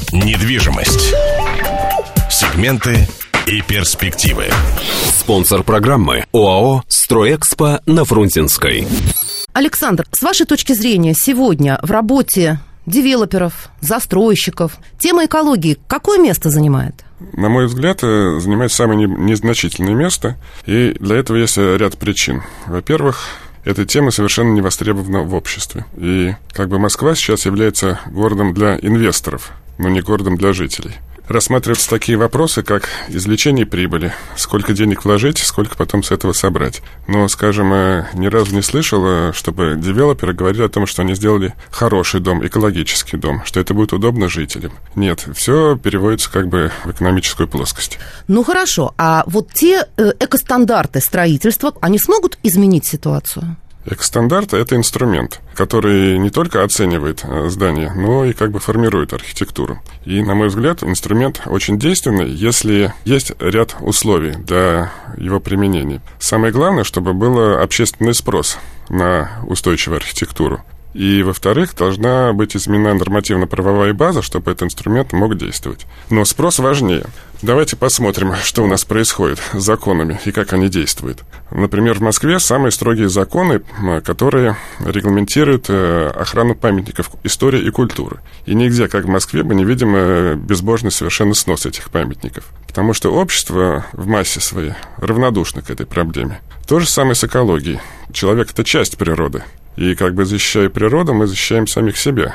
Недвижимость. Сегменты и перспективы. Спонсор программы ОАО «Стройэкспо» на Фрунзенской. Александр, с вашей точки зрения, сегодня в работе девелоперов, застройщиков тема экологии какое место занимает? На мой взгляд, занимает самое незначительное место, и для этого есть ряд причин. Во-первых, эта тема совершенно не востребована в обществе. И Москва сейчас является городом для инвесторов, но не городом для жителей. Рассматриваются такие вопросы, как извлечение прибыли, сколько денег вложить, сколько потом с этого собрать. Но, ни разу не слышал, чтобы девелоперы говорили о том, что они сделали хороший дом, экологический дом, что это будет удобно жителям. Нет, все переводится в экономическую плоскость. Ну хорошо, а вот те экостандарты строительства, они смогут изменить ситуацию? Экостандарты – это инструмент, который не только оценивает здание, но и формирует архитектуру. И, на мой взгляд, инструмент очень действенный, если есть ряд условий для его применения. Самое главное, чтобы был общественный спрос на устойчивую архитектуру. И, во-вторых, должна быть изменена нормативно-правовая база, чтобы этот инструмент мог действовать. Но спрос важнее. Давайте посмотрим, что у нас происходит с законами и как они действуют. Например, в Москве самые строгие законы, которые регламентируют охрану памятников истории и культуры. И нигде, как в Москве, мы не видим безбожный совершенно снос этих памятников. Потому что общество в массе своей равнодушно к этой проблеме. То же самое с экологией. Человек – это часть природы. И защищая природу, мы защищаем самих себя.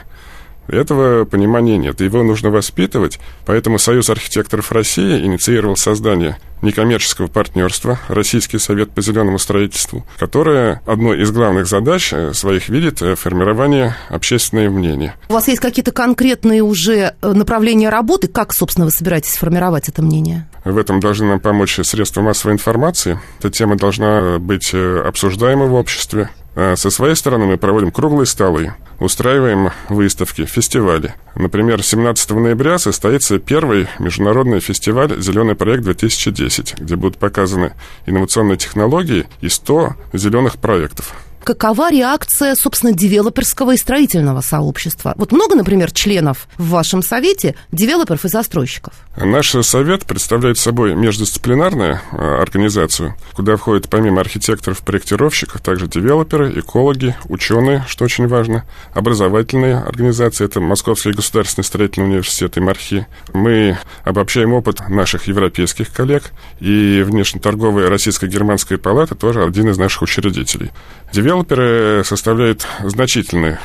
Этого понимания нет, его нужно воспитывать. Поэтому Союз архитекторов России инициировал создание некоммерческого партнерства «Российский совет по зеленому строительству», которое одной из главных задач своих видит формирование общественного мнения. У вас есть какие-то конкретные уже направления работы? Как, собственно, вы собираетесь формировать это мнение? В этом должны нам помочь средства массовой информации. Эта тема должна быть обсуждаема в обществе. Со своей стороны мы проводим круглые столы, устраиваем выставки, фестивали. Например, 17 ноября состоится первый международный фестиваль «Зеленый проект-2010», где будут показаны инновационные технологии и 100 зеленых проектов. Какова реакция, собственно, девелоперского и строительного сообщества? Вот много, например, членов в вашем совете девелоперов и застройщиков? Наш совет представляет собой междисциплинарную организацию, куда входят помимо архитекторов, проектировщиков, также девелоперы, экологи, ученые, что очень важно, образовательные организации, это Московский государственный строительный университет и МАРХИ. Мы обобщаем опыт наших европейских коллег, и внешнеторговая российско-германская палата тоже один из наших учредителей. Девелоперы составляют значительную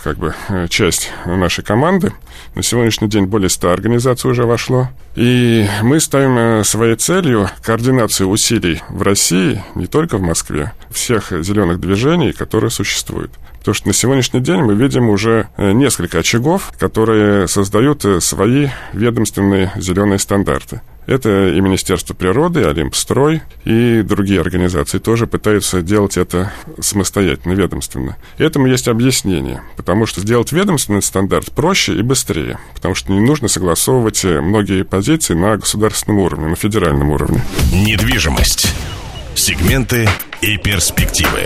часть нашей команды. На сегодняшний день более 100 организаций уже вошло. И мы ставим своей целью координацию усилий в России, не только в Москве, всех зеленых движений, которые существуют. Потому что на сегодняшний день мы видим уже несколько очагов, которые создают свои ведомственные зеленые стандарты. Это и Министерство природы, и Олимпстрой, и другие организации тоже пытаются делать это самостоятельно, ведомственно. И этому есть объяснение, потому что сделать ведомственный стандарт проще и быстрее, потому что не нужно согласовывать многие позиции на государственном уровне, на федеральном уровне. Недвижимость. Сегменты и перспективы.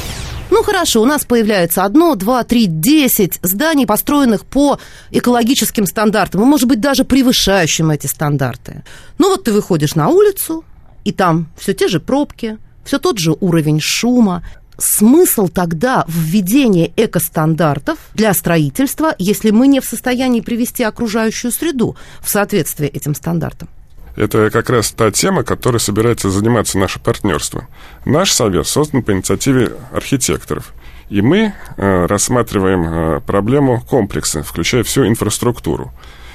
Ну хорошо, у нас появляется 1, 2, 3, 10 зданий, построенных по экологическим стандартам, и, может быть, даже превышающим эти стандарты. Ну вот ты выходишь на улицу, и там все те же пробки, все тот же уровень шума. Смысл тогда введения экостандартов для строительства, если мы не в состоянии привести окружающую среду в соответствие этим стандартам? Это как раз та тема, которой собирается заниматься наше партнерство. Наш совет создан по инициативе архитекторов. И мы рассматриваем проблему комплекса, включая всю инфраструктуру.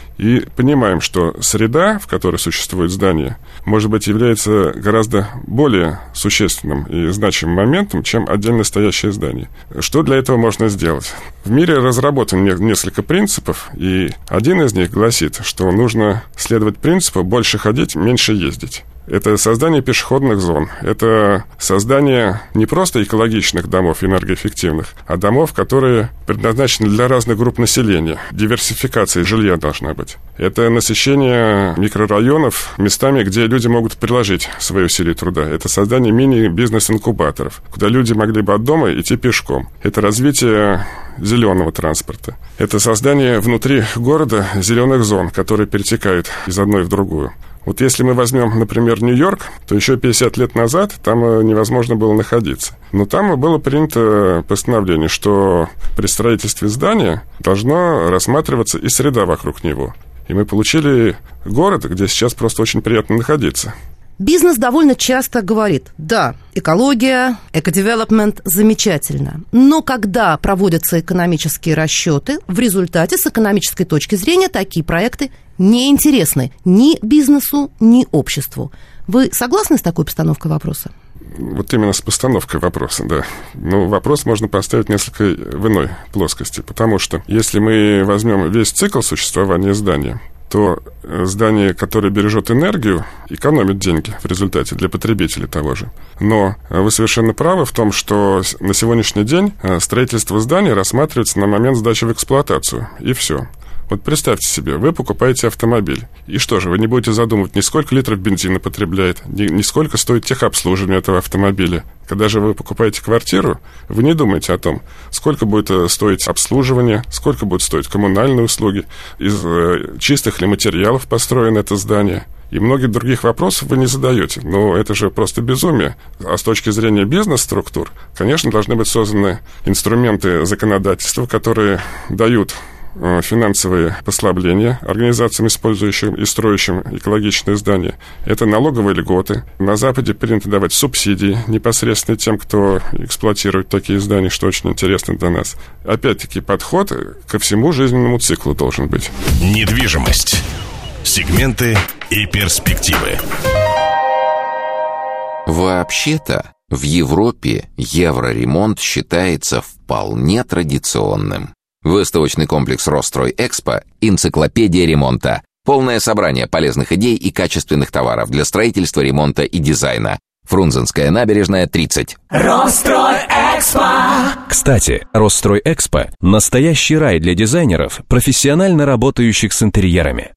И понимаем, что среда, в которой существует здание, может быть, является гораздо более существенным и значимым моментом, чем отдельно стоящее здание. Что для этого можно сделать? В мире разработано несколько принципов, и один из них гласит, что нужно следовать принципу «больше ходить, меньше ездить». Это создание пешеходных зон, это создание не просто экологичных домов, энергоэффективных, а домов, которые предназначены для разных групп населения. Диверсификация жилья должна быть. Это насыщение микрорайонов местами, где люди могут приложить свои усилия труда. Это создание мини-бизнес-инкубаторов, куда люди могли бы от дома идти пешком. Это развитие зеленого транспорта. Это создание внутри города зеленых зон, которые перетекают из одной в другую. Вот если мы возьмем, например, Нью-Йорк, то еще 50 лет назад там невозможно было находиться. Но там было принято постановление, что при строительстве здания должно рассматриваться и среда вокруг него. И мы получили город, где сейчас просто очень приятно находиться. Бизнес довольно часто говорит: да, экология, экодевелопмент замечательно, но когда проводятся экономические расчеты, в результате с экономической точки зрения такие проекты неинтересны ни бизнесу, ни обществу. Вы согласны с такой постановкой вопроса? Вот именно с постановкой вопроса, да. Но вопрос можно поставить несколько в иной плоскости, потому что если мы возьмем весь цикл существования здания, то здание, которое бережет энергию, экономит деньги в результате для потребителей того же. Но вы совершенно правы в том, что на сегодняшний день строительство здания рассматривается на момент сдачи в эксплуатацию, и все. Вот представьте себе, вы покупаете автомобиль, и что же, вы не будете задумывать, ни сколько литров бензина потребляет, ни сколько стоит техобслуживание этого автомобиля. Когда же вы покупаете квартиру, вы не думаете о том, сколько будет стоить обслуживание, сколько будут стоить коммунальные услуги, из чистых ли материалов построено это здание. И многих других вопросов вы не задаете. Но это же просто безумие. А с точки зрения бизнес-структур, конечно, должны быть созданы инструменты законодательства, которые дают финансовые послабления организациям, использующим и строящим экологичные здания. Это налоговые льготы. На Западе принято давать субсидии непосредственно тем, кто эксплуатирует такие здания, что очень интересно для нас. Опять-таки, подход ко всему жизненному циклу должен быть. Недвижимость. Сегменты и перспективы. Вообще-то, в Европе евроремонт считается вполне традиционным. Выставочный комплекс «Росстройэкспо» – энциклопедия ремонта. Полное собрание полезных идей и качественных товаров для строительства, ремонта и дизайна. Фрунзенская набережная, 30. Росстройэкспо! Кстати, Росстройэкспо – настоящий рай для дизайнеров, профессионально работающих с интерьерами.